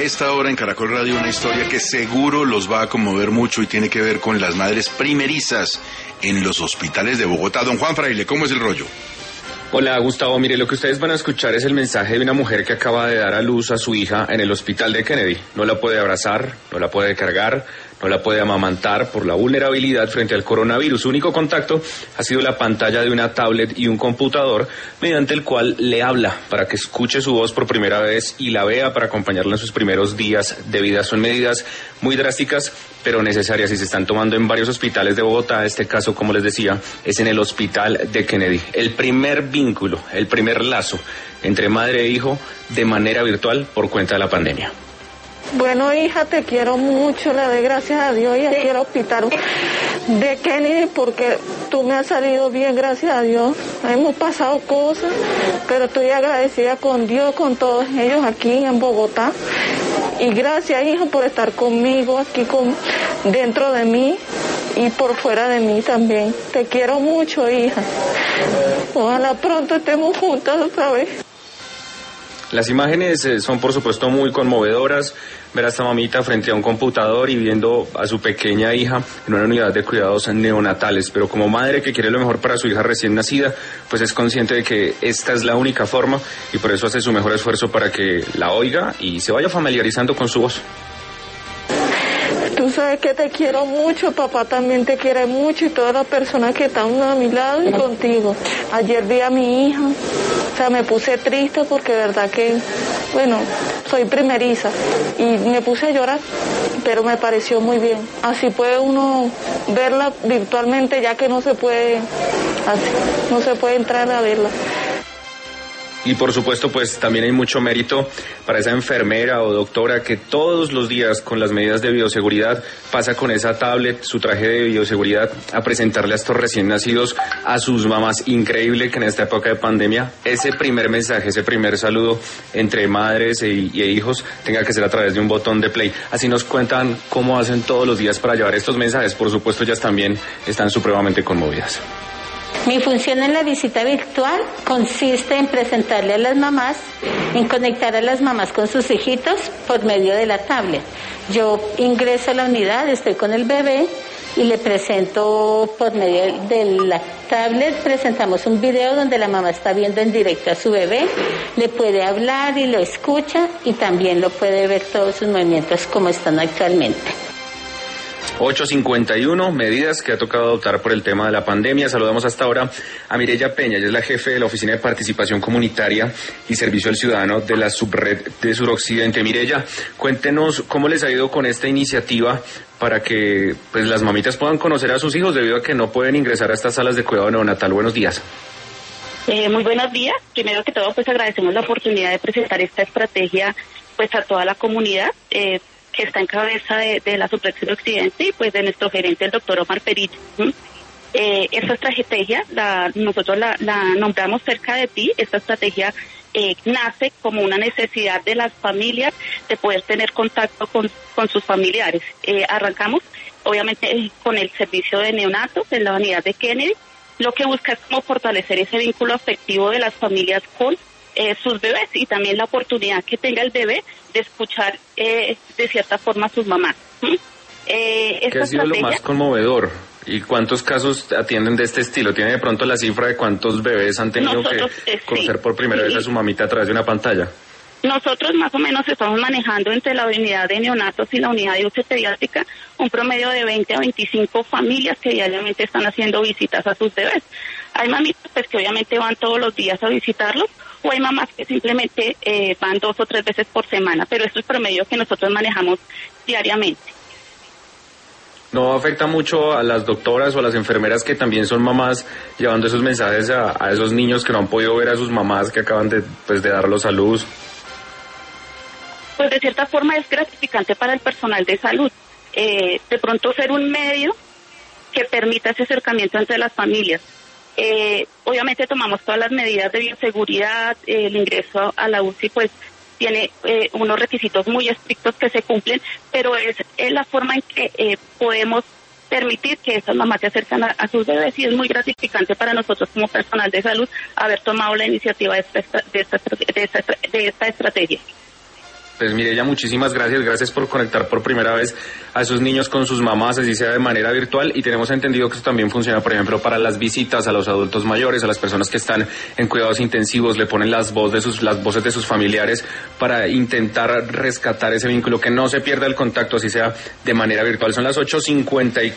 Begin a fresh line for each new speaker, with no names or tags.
Esta hora en Caracol Radio una historia que seguro los va a conmover mucho y tiene que ver con las madres primerizas en los hospitales de Bogotá. Don Juan Fraile, ¿cómo es el rollo?
Hola Gustavo, mire, lo que ustedes van a escuchar es el mensaje de una mujer que acaba de dar a luz a su hija en el hospital de Kennedy. No la puede abrazar, no la puede cargar, no la puede amamantar por la vulnerabilidad frente al coronavirus. Su único contacto ha sido la pantalla de una tablet y un computador mediante el cual le habla para que escuche su voz por primera vez y la vea para acompañarla en sus primeros días de vida. Son medidas muy drásticas pero necesarias y se están tomando en varios hospitales de Bogotá. Este caso, como les decía, es en el hospital de Kennedy. El primer vínculo, el primer lazo entre madre e hijo de manera virtual por cuenta de la pandemia.
Bueno, hija, te quiero mucho, le doy gracias a Dios y aquí al hospital de Kennedy porque tú me has salido bien, gracias a Dios. Hemos pasado cosas, pero estoy agradecida con Dios, con todos ellos aquí en Bogotá. Y gracias, hija, por estar conmigo aquí dentro de mí y por fuera de mí también. Te quiero mucho, hija. Ojalá pronto estemos juntas otra vez.
Las imágenes son por supuesto muy conmovedoras, ver a esta mamita frente a un computador y viendo a su pequeña hija en una unidad de cuidados neonatales, pero como madre que quiere lo mejor para su hija recién nacida, pues es consciente de que esta es la única forma y por eso hace su mejor esfuerzo para que la oiga y se vaya familiarizando con su voz.
Tú sabes que te quiero mucho, papá también te quiere mucho y todas las personas que están a mi lado y contigo. Ayer vi a mi hija, o sea, me puse triste porque de verdad que, bueno, soy primeriza y me puse a llorar, pero me pareció muy bien. Así puede uno verla virtualmente ya que no se puede entrar a verla.
Y por supuesto, pues también hay mucho mérito para esa enfermera o doctora que todos los días con las medidas de bioseguridad pasa con esa tablet, su traje de bioseguridad a presentarle a estos recién nacidos a sus mamás. Increíble que en esta época de pandemia ese primer mensaje, ese primer saludo entre madres e hijos tenga que ser a través de un botón de play. Así nos cuentan cómo hacen todos los días para llevar estos mensajes. Por supuesto, ellas también están supremamente conmovidas.
Mi función en la visita virtual consiste en presentarle a las mamás, en conectar a las mamás con sus hijitos por medio de la tablet. Yo ingreso a la unidad, estoy con el bebé y le presento por medio de la tablet, presentamos un video donde la mamá está viendo en directo a su bebé, le puede hablar y lo escucha y también lo puede ver todos sus movimientos como están actualmente.
8:51, medidas que ha tocado adoptar por el tema de la pandemia. Saludamos hasta ahora a Mireya Peña, ella es la jefe de la Oficina de Participación Comunitaria y Servicio al Ciudadano de la Subred de Suroccidente. Mireya, cuéntenos cómo les ha ido con esta iniciativa para que pues las mamitas puedan conocer a sus hijos debido a que no pueden ingresar a estas salas de cuidado neonatal. Buenos días.
Muy buenos días. Primero que todo, pues agradecemos la oportunidad de presentar esta estrategia pues a toda la comunidad. Que está en cabeza de la Subred Suroccidente y pues de nuestro gerente, el doctor Omar Perit. Esta estrategia, nosotros la nombramos Cerca de Ti. Esta estrategia nace como una necesidad de las familias de poder tener contacto con sus familiares. Arrancamos, obviamente, con el servicio de neonatos en la unidad de Kennedy. Lo que busca es como fortalecer ese vínculo afectivo de las familias con sus bebés y también la oportunidad que tenga el bebé de escuchar de cierta forma a sus mamás.
¿Qué ha sido lo más conmovedor? ¿Y cuántos casos atienden de este estilo? ¿Tiene de pronto la cifra de cuántos bebés han tenido que conocer por primera vez a su mamita a través de una pantalla?
Nosotros más o menos estamos manejando entre la unidad de neonatos y la unidad de UCI pediátrica un promedio de 20 a 25 familias que diariamente están haciendo visitas a sus bebés. Hay mamitas pues que obviamente van todos los días a visitarlos, o hay mamás que simplemente van 2 o 3 veces por semana, pero esto es el promedio que nosotros manejamos diariamente.
¿No afecta mucho a las doctoras o a las enfermeras que también son mamás llevando esos mensajes a esos niños que no han podido ver a sus mamás que acaban de darlos a luz?
Pues de cierta forma es gratificante para el personal de salud. De pronto ser un medio que permita ese acercamiento entre las familias. Obviamente tomamos todas las medidas de bioseguridad, el ingreso a la UCI pues tiene unos requisitos muy estrictos que se cumplen, pero es la forma en que podemos permitir que esas mamás se acercan a sus bebés y es muy gratificante para nosotros como personal de salud haber tomado la iniciativa de esta estrategia.
Pues Mireya, muchísimas gracias por conectar por primera vez a esos niños con sus mamás, así sea de manera virtual, y tenemos entendido que eso también funciona, por ejemplo, para las visitas a los adultos mayores, a las personas que están en cuidados intensivos, le ponen las voces de sus familiares para intentar rescatar ese vínculo, que no se pierda el contacto, así sea de manera virtual. Son las 8:54.